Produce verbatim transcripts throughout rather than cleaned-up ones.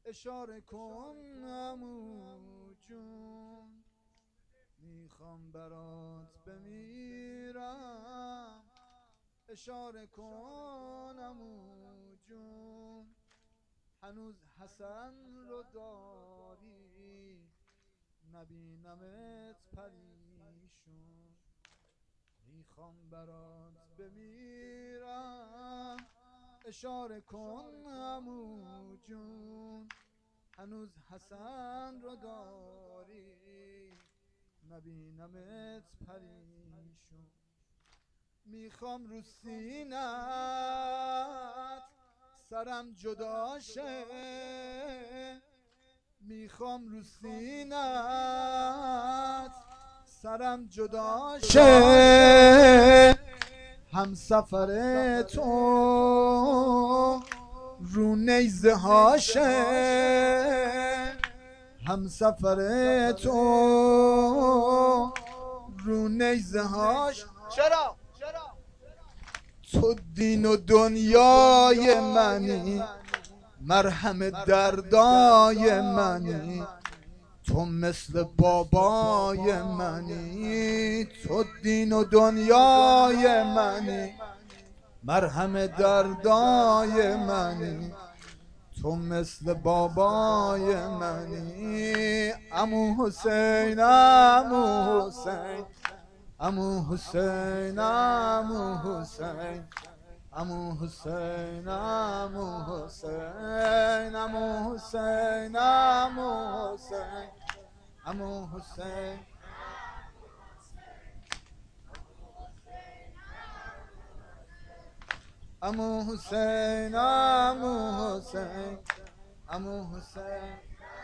اشاره کن عمو جون، میخوام برات بمیرم. اشاره کن عمو جون، هنوز حسن رو داری، نبینمت پریشون. میخوام برات بمیرم. اشاره کن عمو جون، هنوز حسن رو داری، نبینمت پریشون. میخوام رو سینت سرم جدا شه، میخوام رو سینت سرم جدا شه، هم سفر تو رو نیزه هاشه، هم سفر تو رو نیزه هاش. چرا؟ تو دین و دنیای منی، مرهم دردای منی، تو مثل بابای منی. تو دین و دنیای منی، مرهم دردای منی، تو مثل بابای منی. عمو حسین عمو حسین عمو حسین عمو حسین عمو حسین عمو حسین عمو حسین عمو حسین عمو حسین. عمو حسین عمو حسین عمو حسین.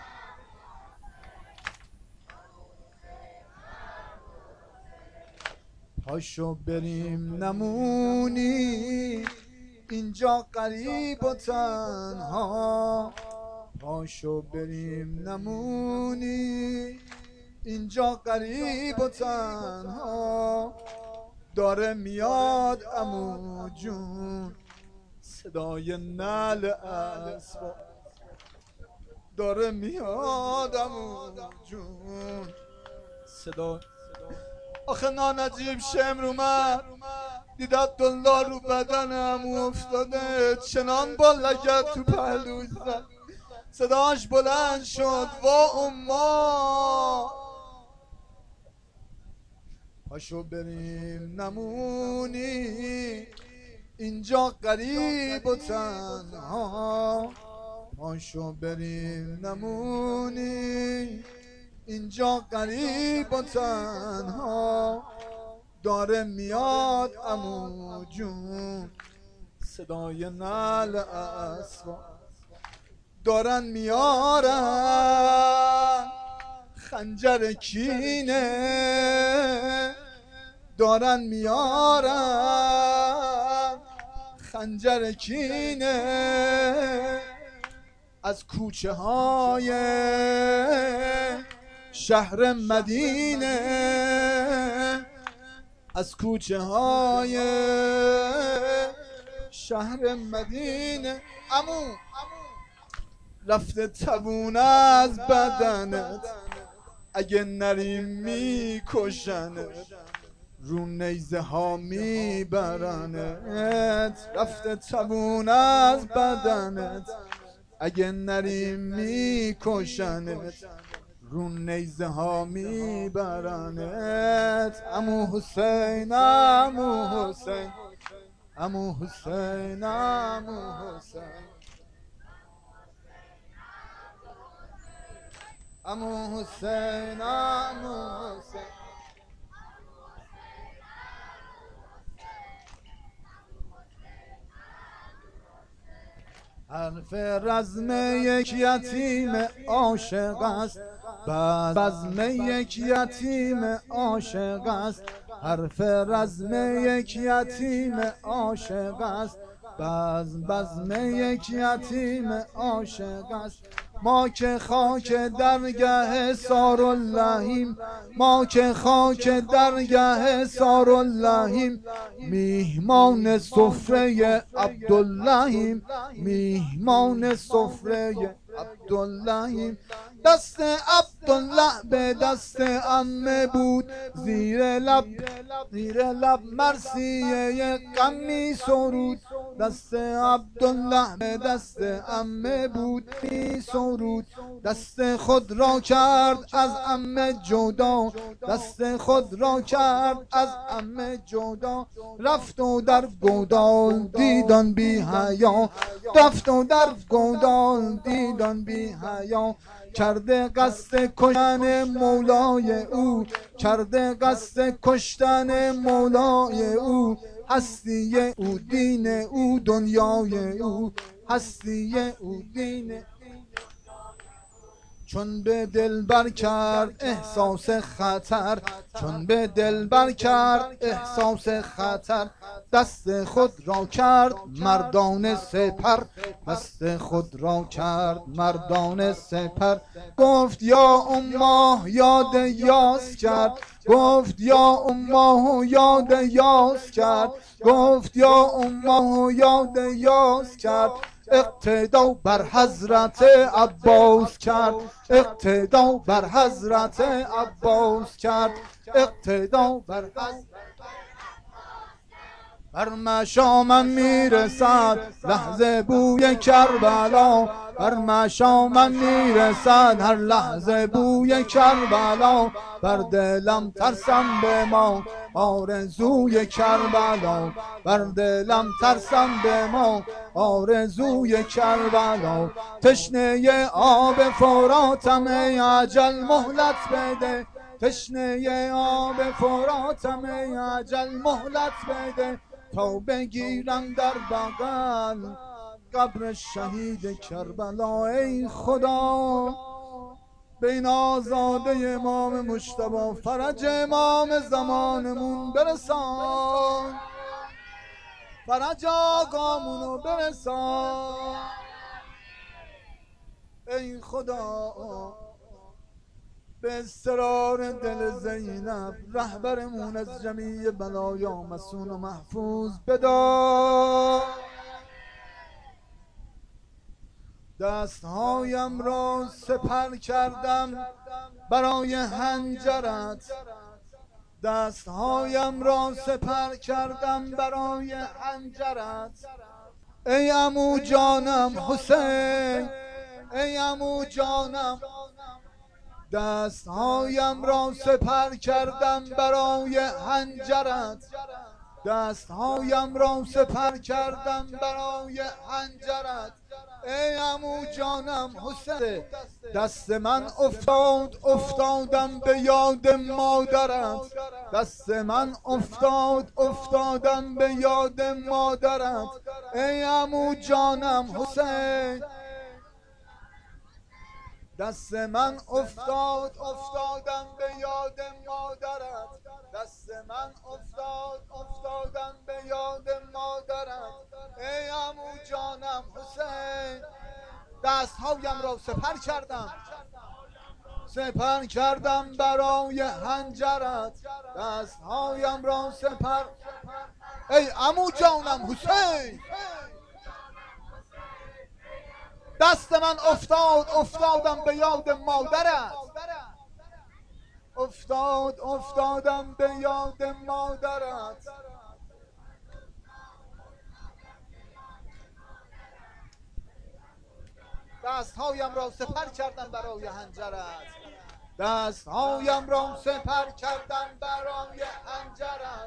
پاشو بریم نمونی اینجا غریب و تنها، پاشو بریم نمونی اینجا غریب و تنها. داره میاد عمو جون صدای نعل اسبا، داره میاد عمو جون صدا. آخه نانجیب شمر اومد دید عبدالله رو بدن عمو افتاده، چنان با لگد تو پهلوش زد، صداش بلند شد وا اما. پاشو بریم نمونی اینجا غریب و تنها، پاشو بریم نمونی اینجا غریب و تنها. داره میاد عمو جون صدای نعل اسبا، دارن میارن خنجر کینه، دارن میارن خنجر کینه، از کوچه های شهر مدینه، از کوچه های شهر مدینه. عمو رفته تبونه از بدنت، اگه نری میکشنت، رو نیزه ها میبرنت. رفته تبونه از بدنت، اگه نری میکشنت، رو نیزه ها میبرنت. عمو حسین عمو حسین عمو حسین عمو حسین عمو حسین عمو حسین. حرف رزم یک یتیم عاشق است، بزم یک یتیم عاشق است. حرف رزم یک یتیم عاشق است، بزم بزم یک یتیم عاشق است. ما که خاک درگه ساراللهیم، ما که خاک درگه ساراللهیم، میهمان سفره عبداللهیم، میهمان سفره عبدالله. دست عبدالله به دست عمه بود، زیر لب زیر لب مرثیه غم می سرود. دست عبدالله به دست عمه بود می سرود. دست خود را کرد از عمه جدا، دست خود را کرد از عمه جدا. رفت و در گودال دیدان بی حیا، رفت و در گودال دیدان بی حیا. کرده قصد کشتن مولای او، کرده قصد کشتن مولای او. هستی او دین او دنیای او، هستی او دین. چون به دل بر کرد احساس خطر، چون به دل بر کرد احساس خطر. دست خود را کرد مردان سپر، دست خود را کرد مردان سپر. گفت یا اماه یاد یاس کرد، گفت یا اماه یاد یاس کرد، گفت یا اماه یاد یاس کرد. اقتدا بر حضرت عباس کرد، اقتدا بر حضرت عباس کرد، اقتدا بر حضرت. بر مشامم میرسد لحظه بوی کربلا، بر مشامم میرسد هر لحظه بوی کربلا. بر دلم ترسم به ما آرزوی کربلا، بر دلم ترسم به ما آرزوی کربلا. تشنه آب فراتم ای اجل مهلت بده، تشنه آب فراتم ای اجل مهلت بده. تا بگیرم در بغل قبر شهید کربلا. ای خدا بین آزاده امام مجتبی فرج امام زمانمون برسان، فرج آقامونو برسان. ای خدا به اصرار دل زینب رهبرمون از جمیع بلایا مسون و محفوظ بدار. دستهایم را سپر کردم برای هنجرت، دستهایم را سپر کردم برای هنجرت. ای عمو جانم حسین، ای عمو جانم. دستهایم را سپر کردم برای هنجرت، دستهایم را سپر کردم برای هنجرت. ای عمو جانم حسین. دست من افتاد افتادم به یاد مادرت، دست من افتاد افتادم به یاد مادرت. ای عمو جانم حسین. دست من افتاد افتادم به یاد مادرت، دست من افتاد افتادم به یاد مادرت. ای عمو جانم حسین. دستهایم را سپر کردم، سپر کردم برای هنجرت، دستهایم را سپر. ای عمو جانم حسین. دست من افتاد افتادم به یاد مادرت، افتاد افتادم به یاد مادرت. دستهایم را سپر کردم برای هنجرت، دستهایم را سپر کردم برای هنجرت.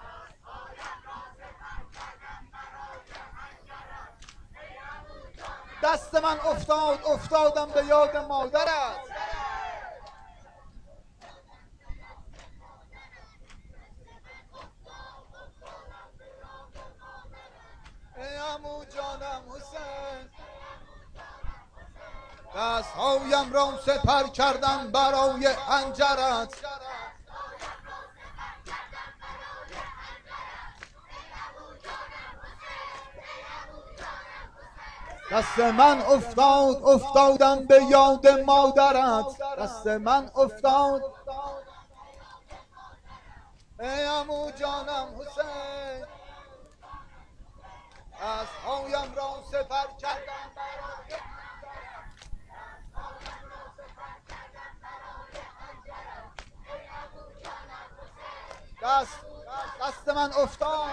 دست من افتاد افتادم به یاد مادرت. ای عمو جانم حسین. دستهایم را سپر کردم برای هنجرت، دست من افتاد افتادم به یاد مادرت، دست من افتاد. ای عمو جانم حسین. دستهایم را سپر کردم برای من افتاد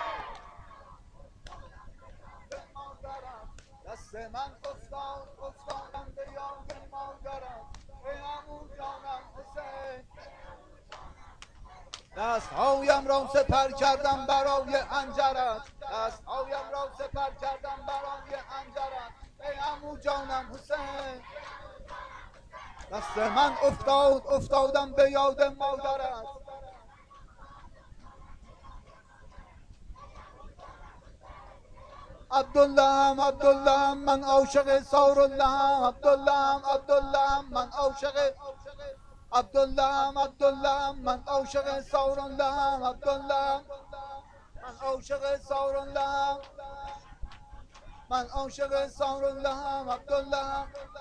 دست من افتاد افتادم به یاد مادرم ای عمو جانم حسین دستهایم را سپر کردم برای انجرت دستهایم را سپر کردم برای انجرت ای عمو جانم حسین دست من افتاد افتادم به یاد مادرت عبدالله عبدالله من عاشق سارالله عبدالله عبدالله من عاشق عبدالله عبدالله من عاشق سارالله عبدالله من عاشق سارالله من عاشق سارالله عبدالله